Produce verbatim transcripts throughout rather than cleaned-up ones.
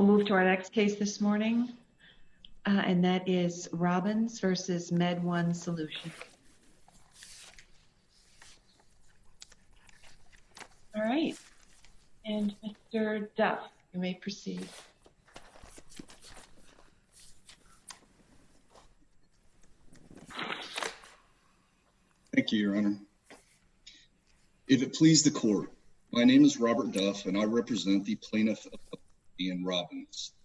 We'll move to our next case this morning, uh, and that is Robbins versus MedOne Solutions. All right, and Mister Duff, you may proceed. Thank you, Your Honor. If it please the court, my name is Robert Duff, and I represent the plaintiff, Ian Robbins.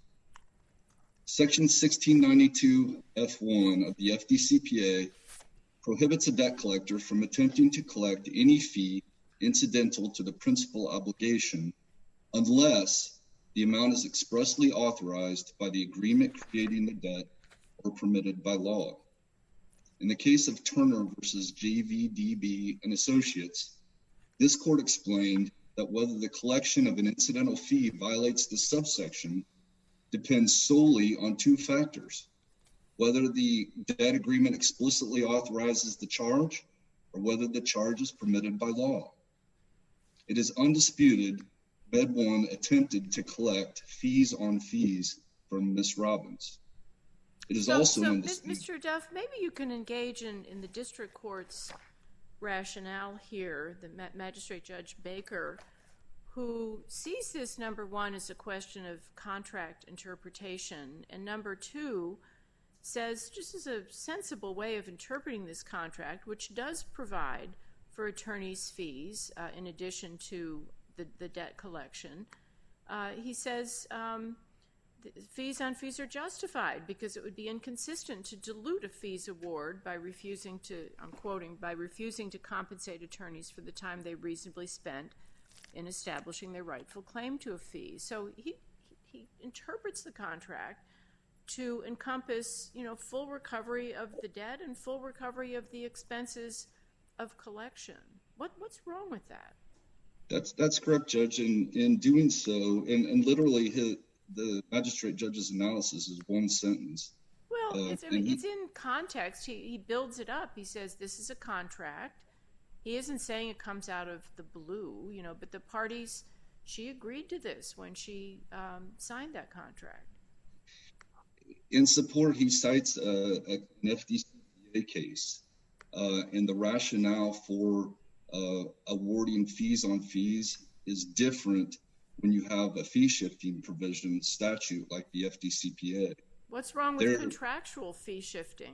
Section sixteen ninety-two F one of the F D C P A prohibits a debt collector from attempting to collect any fee incidental to the principal obligation unless the amount is expressly authorized by the agreement creating the debt or permitted by law. In the case of Turner versus J V D B and Associates, this court explained that whether the collection of an incidental fee violates the subsection depends solely on two factors: whether the debt agreement explicitly authorizes the charge or whether the charge is permitted by law. It is undisputed MedOne attempted to collect fees on fees from Miz Robbins. It is so, also so undisputed. Mister Duff, maybe you can engage in, in the district court's rationale here, the Ma- Magistrate Judge Baker, who sees this, number one, as a question of contract interpretation, and number two, says just as a sensible way of interpreting this contract, which does provide for attorney's fees uh, in addition to the, the debt collection, uh, he says um, fees on fees are justified because it would be inconsistent to dilute a fees award by refusing to, I'm quoting, by refusing to compensate attorneys for the time they reasonably spent in establishing their rightful claim to a fee. So he, he, he interprets the contract to encompass, you know, full recovery of the debt and full recovery of the expenses of collection. What what's wrong with that? That's that's correct, Judge. In in doing so, and, and literally his, the magistrate judge's analysis is one sentence. Well, uh, it's, I mean, he, it's in context. He, he builds it up. He says this is a contract. He isn't saying it comes out of the blue, you know, but the parties, she agreed to this when she um, signed that contract. In support, he cites uh, an F D C P A case uh, and the rationale for uh, awarding fees on fees is different when you have a fee shifting provision statute like the F D C P A. What's wrong with there, contractual fee shifting?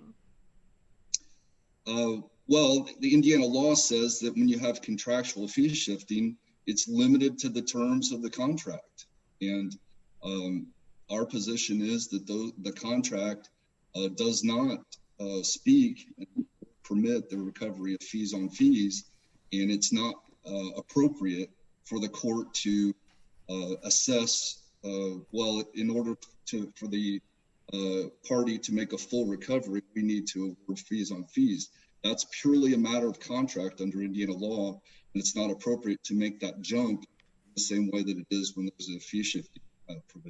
Uh, well, the Indiana law says that when you have contractual fee shifting, it's limited to the terms of the contract. And um, our position is that the, the contract uh, does not uh, speak and permit the recovery of fees on fees, and it's not uh, appropriate for the court to uh, assess, uh, well, in order to for the uh, party to make a full recovery, we need to award fees on fees. That's purely a matter of contract under Indiana law, and it's not appropriate to make that jump the same way that it is when there's a fee shifting uh, provision.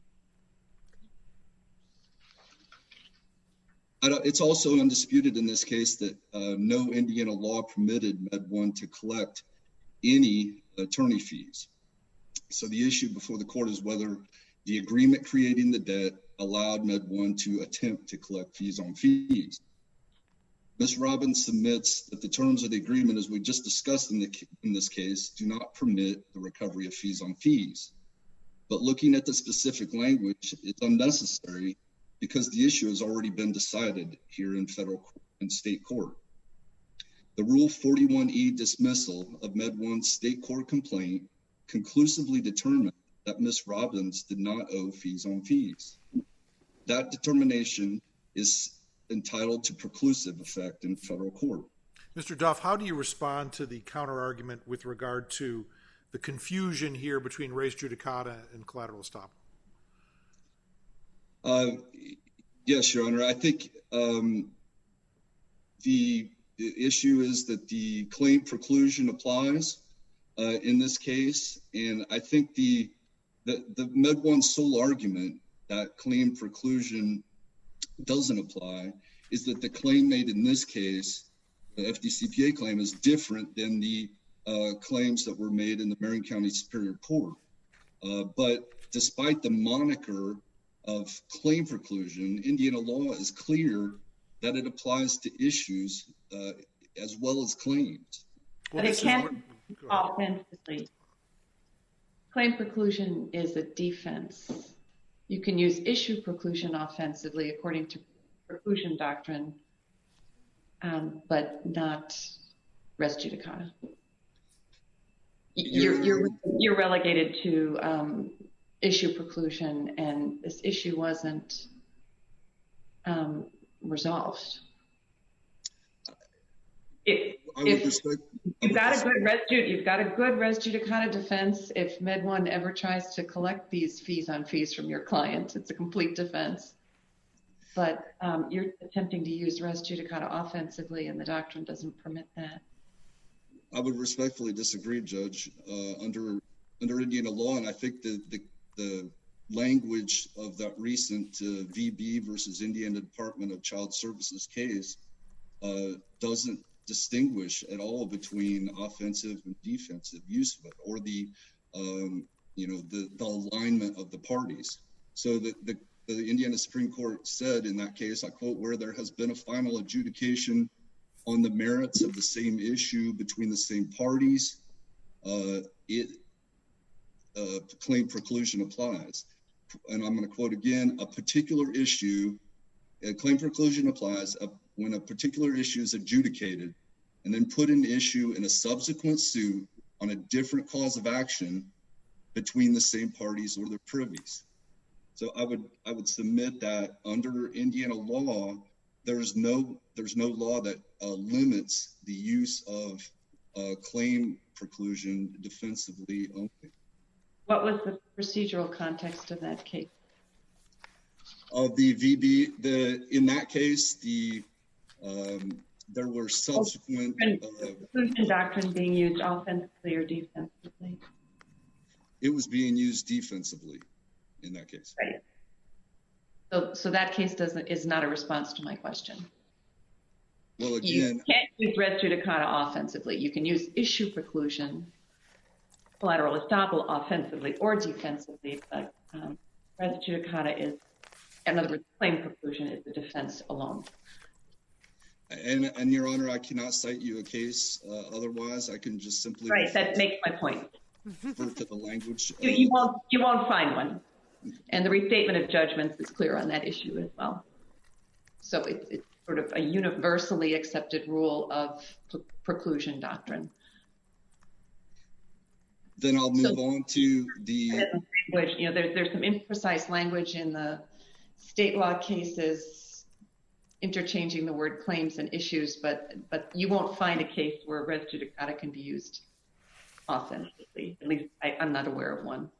It's also undisputed in this case that uh, no Indiana law permitted MedOne to collect any attorney fees. So the issue before the court is whether the agreement creating the debt allowed MedOne to attempt to collect fees on fees. Miz Robbins submits that the terms of the agreement, as we just discussed in, the, in this case, do not permit the recovery of fees on fees. But looking at the specific language, it's unnecessary because the issue has already been decided here in federal and state court. The Rule forty-one E dismissal of MedOne's state court complaint conclusively determined that Miz Robbins did not owe fees on fees. That determination is entitled to preclusive effect in federal court. Mister Duff, how do you respond to the counter-argument with regard to the confusion here between res judicata and collateral estoppel? Uh, yes, Your Honor. I think um, the, the issue is that the claim preclusion applies uh, in this case, and I think the the, the MedOne's sole argument that claim preclusion doesn't apply is that the claim made in this case, the F D C P A claim, is different than the uh, claims that were made in the Marion County Superior Court. Uh, but despite the moniker of claim preclusion, Indiana law is clear that it applies to issues uh, as well as claims. Well, but it can't offensively. Claim preclusion is a defense. You can use issue preclusion offensively according to preclusion doctrine, um, but not res judicata. You're, you're, you're relegated to um, issue preclusion, and this issue wasn't um, resolved. If, if respect, you've got a good res you've got a good res judicata defense, if Med One ever tries to collect these fees on fees from your client, it's a complete defense. But um, you're attempting to use res judicata offensively, and the doctrine doesn't permit that. I would respectfully disagree, Judge. Uh, under under Indiana law, and I think the the, the language of that recent uh, V B versus Indiana Department of Child Services case uh, doesn't distinguish at all between offensive and defensive use of it, or the um, you know the, the alignment of the parties. So the, the the Indiana Supreme Court said in that case, I quote, "Where there has been a final adjudication on the merits of the same issue between the same parties, uh, it uh, claim preclusion applies." And I'm going to quote again: "A particular issue, a claim preclusion applies a, when a particular issue is adjudicated and then put in issue in a subsequent suit on a different cause of action between the same parties or their privies." So I would I would submit that under Indiana law, there's no there's no law that uh, limits the use of uh, claim preclusion defensively only. What was the procedural context of that case? Of the V B, the in that case, the um, there were subsequent uh, preclusion doctrine being used offensively or defensively. It was being used defensively in that case. Right. So, so that case doesn't is not a response to my question. Well, again, you can't use res judicata offensively. You can use issue preclusion, collateral estoppel offensively or defensively, but um, res judicata is, in other words, claim preclusion is the defense alone. And, and Your Honor, I cannot cite you a case. Uh, otherwise, I can just simply right. That makes my point. Refer to the language. You, you won't you won't find one, and the restatement of judgments is clear on that issue as well. So it's it's sort of a universally accepted rule of preclusion doctrine. Then I'll move so, on to the language. You know, there's there's some imprecise language in the state law cases interchanging the word claims and issues, but but you won't find a case where res judicata can be used offensively. At least I, I'm not aware of one.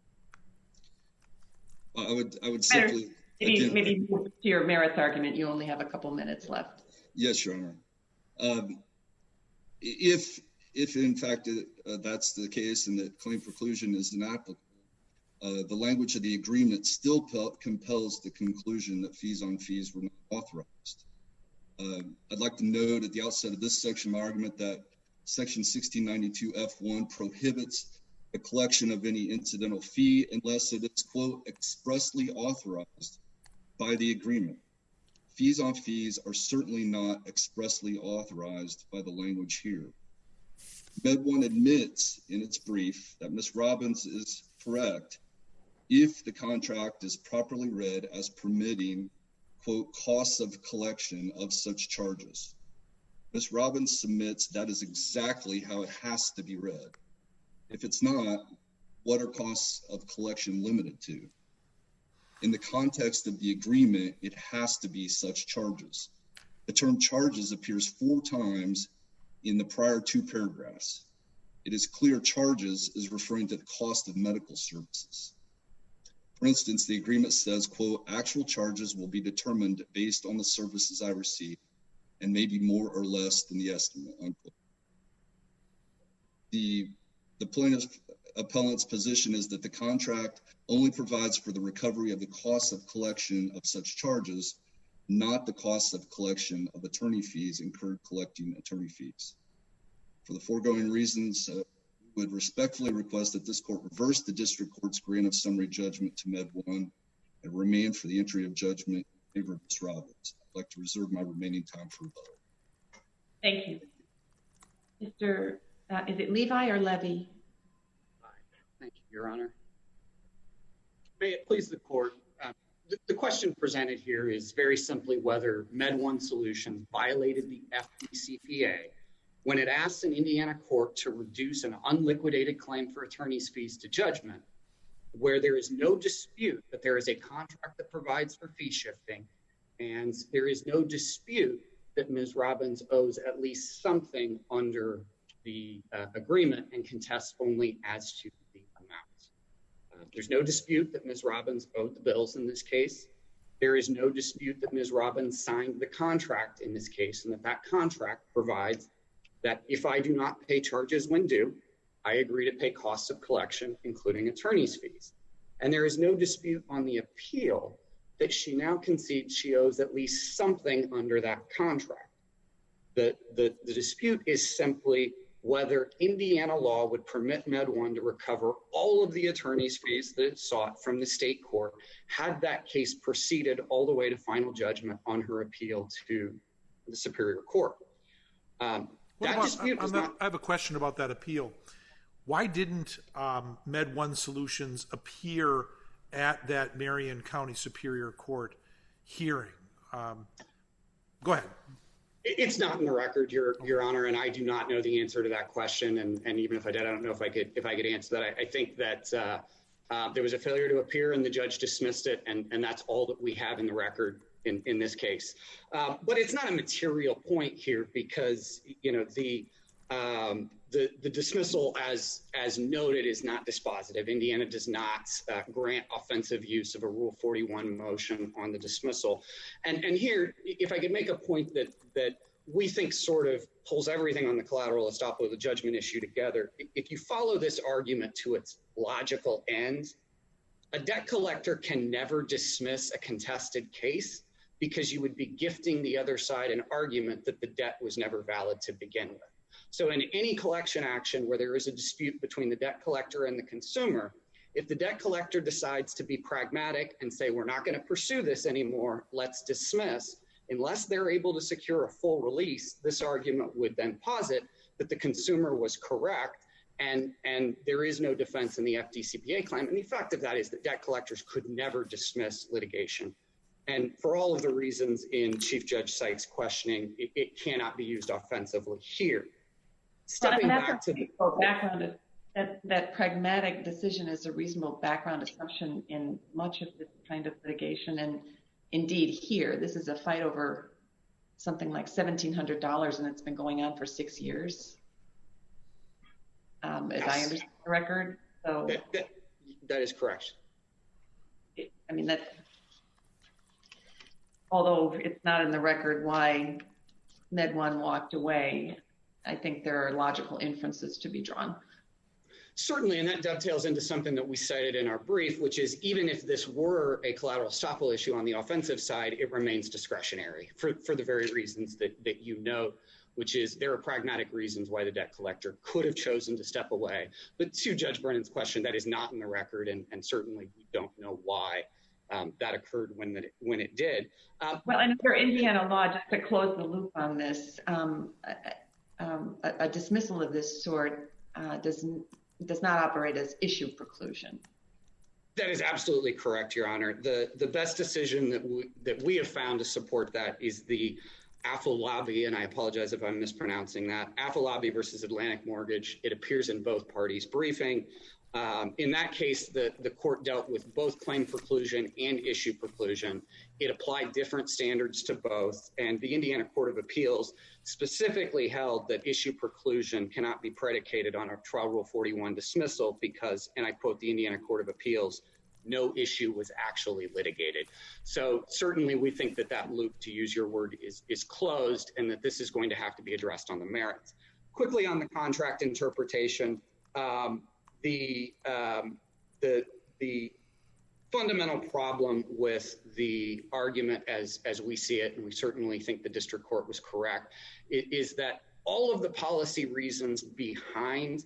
Well, I would I would simply maybe again, maybe to your merits argument. You only have a couple minutes left. Yes, Your Honor. Um, if if in fact uh, that's the case and that claim preclusion is inapplicable, uh, the language of the agreement still compels the conclusion that fees on fees were not authorized. Uh, I'd like to note at the outset of this section of my argument that Section sixteen ninety-two F one prohibits the collection of any incidental fee unless it is, quote, expressly authorized by the agreement. Fees on fees are certainly not expressly authorized by the language here. Med One admits in its brief that Miz Robbins is correct if the contract is properly read as permitting, quote, costs of collection of such charges. Miz Robbins submits that is exactly how it has to be read. If it's not, what are costs of collection limited to? In the context of the agreement, it has to be such charges. The term charges appears four times in the prior two paragraphs. It is clear charges is referring to the cost of medical services. For instance, the agreement says, quote, actual charges will be determined based on the services I receive and maybe more or less than the estimate, unquote. The, the plaintiff appellant's position is that the contract only provides for the recovery of the cost of collection of such charges, not the cost of collection of attorney fees incurred collecting attorney fees. For the foregoing reasons, uh, we would respectfully request that this court reverse the district court's grant of summary judgment to Med One and remand for the entry of judgment in favor of Miz Robbins. I'd like to reserve my remaining time for rebuttal. Thank you. Mister Uh, is it Levi or Levy? Thank you, Your Honor. May it please the court, uh, the, the question presented here is very simply whether Med One Solutions violated the F D C P A when it asked an Indiana court to reduce an unliquidated claim for attorney's fees to judgment, where there is no dispute that there is a contract that provides for fee shifting, and there is no dispute that Miz Robbins owes at least something under the uh, agreement and contests only as to the amount. Uh, there's no dispute that Miz Robbins owed the bills in this case. There is no dispute that Miz Robbins signed the contract in this case, and that that contract provides that if I do not pay charges when due, I agree to pay costs of collection, including attorney's fees. And there is no dispute on the appeal that she now concedes she owes at least something under that contract. The, the, the dispute is simply whether Indiana law would permit Med One to recover all of the attorney's fees that it sought from the state court had that case proceeded all the way to final judgment on her appeal to the Superior Court. Um, that about, dispute was not... I have a question about that appeal. Why didn't um, Med One Solutions appear at that Marion County Superior Court hearing? Um, go ahead. It's not in the record, Your Your Honor, and I do not know the answer to that question. And, and even if I did, I don't know if I could if I could answer that. I, I think that uh, uh, there was a failure to appear, and the judge dismissed it, and, and that's all that we have in the record in, in this case. Uh, but it's not a material point here because you know the um, the the dismissal, as as noted, is not dispositive. Indiana does not uh, grant offensive use of a Rule forty-one motion on the dismissal. And and here, if I could make a point that that we think sort of pulls everything on the collateral estoppel of the judgment issue together. If you follow this argument to its logical end, a debt collector can never dismiss a contested case because you would be gifting the other side an argument that the debt was never valid to begin with. So in any collection action where there is a dispute between the debt collector and the consumer, if the debt collector decides to be pragmatic and say, we're not going to pursue this anymore, let's dismiss, unless they're able to secure a full release, this argument would then posit that the consumer was correct and, and there is no defense in the F D C P A claim. And the effect of that is that debt collectors could never dismiss litigation. And for all of the reasons in Chief Judge Sykes' questioning, it, it cannot be used offensively here. Stepping well, back to the background, that, that pragmatic decision is a reasonable background assumption in much of this kind of litigation. And indeed here, this is a fight over something like seventeen hundred dollars and it's been going on for six years. Um, as yes. I understand the record. So that, that, that is correct. It, I mean, that, although it's not in the record why Med One walked away, I think there are logical inferences to be drawn. Certainly, and that dovetails into something that we cited in our brief, which is even if this were a collateral estoppel issue on the offensive side, it remains discretionary for, for the very reasons that, that you note, which is there are pragmatic reasons why the debt collector could have chosen to step away. But to Judge Brennan's question, that is not in the record, and, and certainly we don't know why um, that occurred when, that it, when it did. Uh, well, and under Indiana law, just to close the loop on this, um, um, a, a dismissal of this sort uh, doesn't does not operate as issue preclusion. That is absolutely correct, Your Honor. The the best decision that we, that we have found to support that is the Afolabi, and I apologize if I'm mispronouncing that, Afolabi versus Atlantic Mortgage. It appears in both parties' briefing. Um, in that case, the, the court dealt with both claim preclusion and issue preclusion. It applied different standards to both, and the Indiana Court of Appeals specifically held that issue preclusion cannot be predicated on a Trial Rule forty-one dismissal because, and I quote the Indiana Court of Appeals, no issue was actually litigated. So certainly we think that that loop, to use your word, is, is closed and that this is going to have to be addressed on the merits. Quickly on the contract interpretation, um, The, um, the the fundamental problem with the argument as, as we see it, and we certainly think the district court was correct, is that all of the policy reasons behind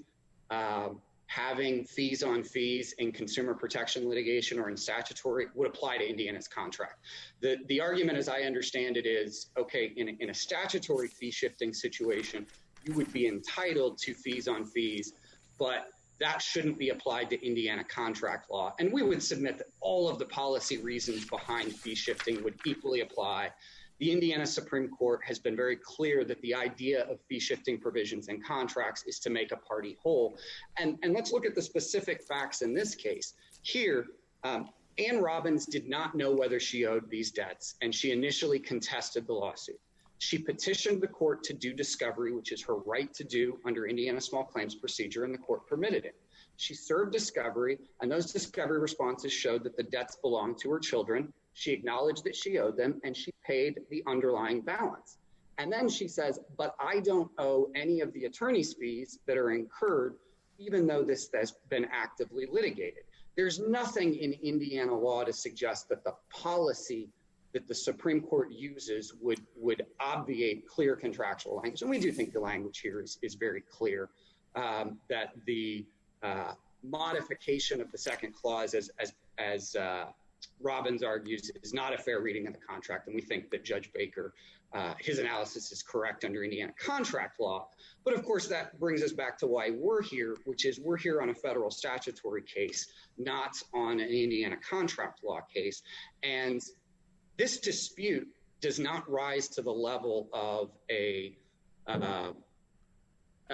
um, having fees on fees in consumer protection litigation or in statutory would apply to Indiana's contract. The the argument, as I understand it, is, okay, in a, in a statutory fee shifting situation, you would be entitled to fees on fees, but that shouldn't be applied to Indiana contract law. And we would submit that all of the policy reasons behind fee shifting would equally apply. The Indiana Supreme Court has been very clear that the idea of fee shifting provisions in contracts is to make a party whole. And, and let's look at the specific facts in this case. Here, um, Ann Robbins did not know whether she owed these debts, and she initially contested the lawsuit. She petitioned the court to do discovery, which is her right to do under Indiana small claims procedure, and the court permitted it. She served discovery, and those discovery responses showed that the debts belonged to her children. She acknowledged that she owed them, and she paid the underlying balance. And then she says, but I don't owe any of the attorney's fees that are incurred, even though this has been actively litigated. There's nothing in Indiana law to suggest that the policy that the Supreme Court uses would, would obviate clear contractual language. And we do think the language here is, is very clear, um, that the uh, modification of the second clause, as, as, as uh, Robbins argues, is not a fair reading of the contract. And we think that Judge Baker, uh, his analysis is correct under Indiana contract law. But of course, that brings us back to why we're here, which is we're here on a federal statutory case, not on an Indiana contract law case. And this dispute does not rise to the level of a uh, uh,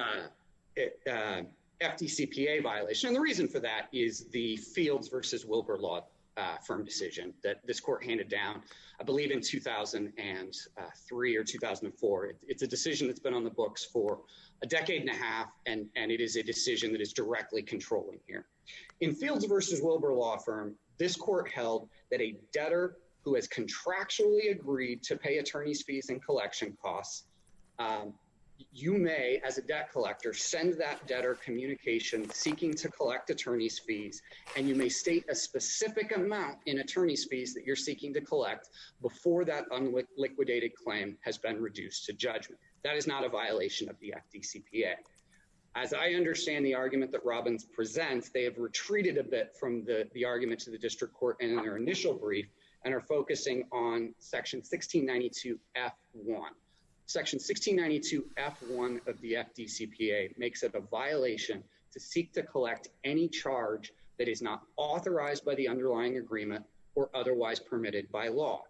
uh, F D C P A violation. And the reason for that is the Fields versus Wilbur law uh, firm decision that this court handed down, I believe in two thousand three or two thousand four. It, it's a decision that's been on the books for a decade and a half, and, and it is a decision that is directly controlling here. In Fields versus Wilbur law firm, this court held that a debtor who has contractually agreed to pay attorney's fees and collection costs, um, you may, as a debt collector, send that debtor communication seeking to collect attorney's fees, and you may state a specific amount in attorney's fees that you're seeking to collect before that unliquidated claim has been reduced to judgment. That is not a violation of the F D C P A. As I understand the argument that Robbins presents, they have retreated a bit from the, the argument to the district court in their initial brief, and are focusing on section sixteen ninety-two F one. Section sixteen ninety-two F one of the F D C P A makes it a violation to seek to collect any charge that is not authorized by the underlying agreement or otherwise permitted by law.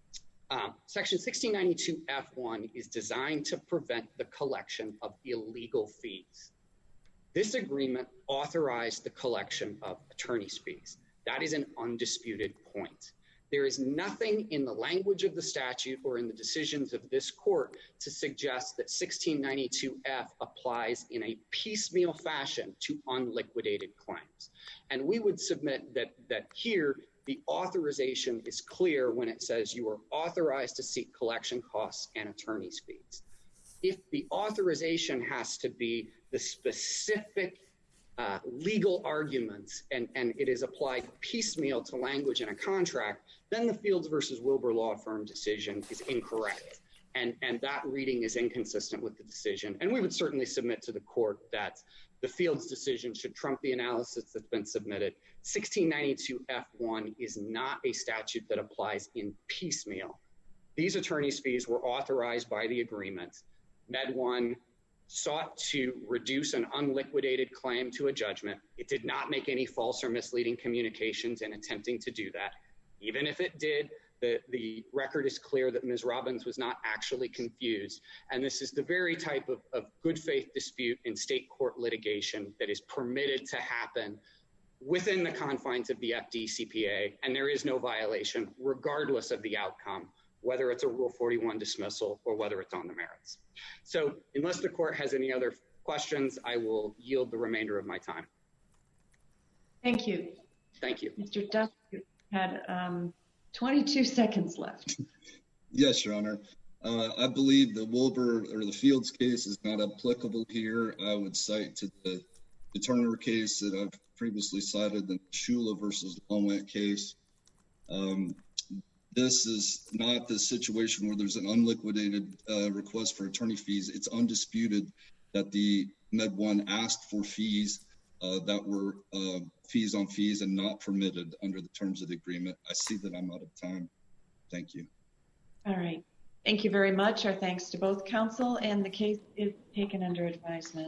Um, section sixteen ninety-two F one is designed to prevent the collection of illegal fees. This agreement authorized the collection of attorney's fees. That is an undisputed point. There is nothing in the language of the statute or in the decisions of this court to suggest that sixteen ninety-two F applies in a piecemeal fashion to unliquidated claims. And we would submit that, that here, the authorization is clear when it says you are authorized to seek collection costs and attorney's fees. If the authorization has to be the specific Uh, legal arguments, and, and it is applied piecemeal to language in a contract, then the Fields versus Wilbur law firm decision is incorrect. And, and that reading is inconsistent with the decision. And we would certainly submit to the court that the Fields decision should trump the analysis that's been submitted. sixteen ninety-two F one is not a statute that applies in piecemeal. These attorney's fees were authorized by the agreement. Med one sought to reduce an unliquidated claim to a judgment. It did not make any false or misleading communications in attempting to do that. Even if it did, the, the record is clear that Miz Robbins was not actually confused. And this is the very type of, of good faith dispute in state court litigation that is permitted to happen within the confines of the F D C P A, and there is no violation regardless of the outcome, whether it's a Rule forty-one dismissal or whether it's on the merits. So unless the court has any other questions, I will yield the remainder of my time. Thank you. Thank you. Mister Duff, you had um, twenty-two seconds left. Yes, Your Honor. Uh, I believe the Wilbur or the Fields case is not applicable here. I would cite to the, the Turner case that I've previously cited, the Shula versus Longwent case. Um, This is not the situation where there's an unliquidated uh, request for attorney fees. It's undisputed that the Med One asked for fees uh, that were uh, fees on fees and not permitted under the terms of the agreement. I see that I'm out of time. Thank you. All right. Thank you very much. Our thanks to both counsel, and the case is taken under advisement.